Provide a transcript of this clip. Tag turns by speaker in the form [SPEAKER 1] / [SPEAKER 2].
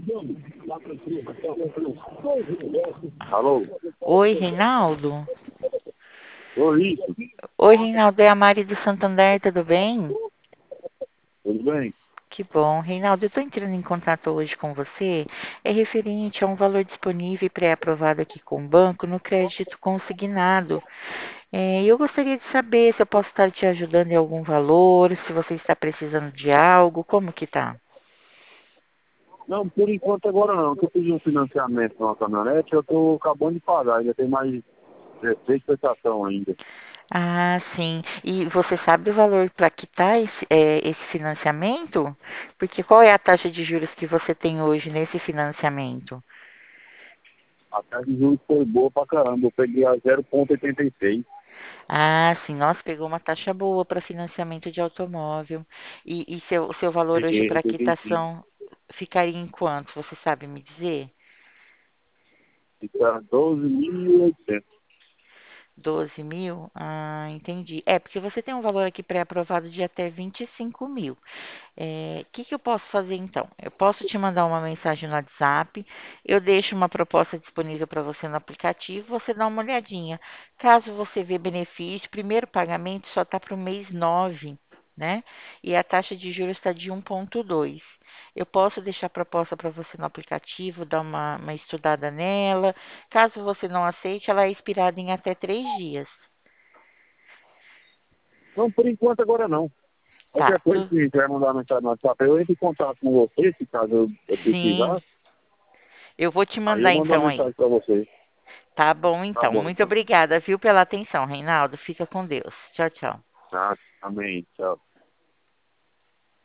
[SPEAKER 1] Alô?
[SPEAKER 2] Oi, Reinaldo.
[SPEAKER 1] Oi,
[SPEAKER 2] Oi, Reinaldo, é a Mari do Santander, tudo bem?
[SPEAKER 1] tudo bem?
[SPEAKER 2] Que bom. Reinaldo, eu estou entrando em contato hoje com você. É referente a um valor disponível e pré-aprovado aqui com o banco no crédito consignado. Eu gostaria de saber se eu posso estar te ajudando em algum valor, se você está precisando de algo, como que tá?
[SPEAKER 1] Não, por enquanto agora não, que eu fiz um financiamento numa caminhonete, eu tô acabando de pagar, ainda tem mais 3 prestação ainda.
[SPEAKER 2] Ah, sim. E você sabe o valor para quitar esse financiamento? Porque qual é a taxa de juros que você tem hoje nesse financiamento?
[SPEAKER 1] A taxa de juros foi boa pra caramba, eu peguei a 0,86.
[SPEAKER 2] Ah, sim. Nossa, pegou uma taxa boa para financiamento de automóvel. E seu valor hoje
[SPEAKER 1] Peguei, eu
[SPEAKER 2] para
[SPEAKER 1] peguei sim.
[SPEAKER 2] quitação ficaria em quanto? Você sabe me dizer?
[SPEAKER 1] Fica 12.800.
[SPEAKER 2] 12 mil? Ah, entendi. É, porque você tem um valor aqui pré-aprovado de até 25 mil. Que eu posso fazer então? Eu posso te mandar uma mensagem no WhatsApp, eu deixo uma proposta disponível para você no aplicativo, você dá uma olhadinha. Caso você vê benefício, primeiro pagamento só está para o mês 9, né? E a taxa de juros está de 1,2. Eu posso deixar a proposta para você no aplicativo, dar uma estudada nela. Caso você não aceite, ela é expirada em até 3 dias.
[SPEAKER 1] Não, por enquanto agora não.
[SPEAKER 2] Tá,
[SPEAKER 1] Qualquer coisa que quiser mandar mensagem no WhatsApp, eu entro em contato com você, se caso eu
[SPEAKER 2] sim.
[SPEAKER 1] precisar,
[SPEAKER 2] Eu vou te
[SPEAKER 1] aí eu
[SPEAKER 2] mandar
[SPEAKER 1] mando uma
[SPEAKER 2] então aí.
[SPEAKER 1] mensagem pra você.
[SPEAKER 2] Tá bom,
[SPEAKER 1] Tá
[SPEAKER 2] então.
[SPEAKER 1] bom,
[SPEAKER 2] Muito
[SPEAKER 1] então.
[SPEAKER 2] obrigada, viu, pela atenção, Reinaldo. Fica com Deus. Tchau, tchau.
[SPEAKER 1] Tá, amém, tchau.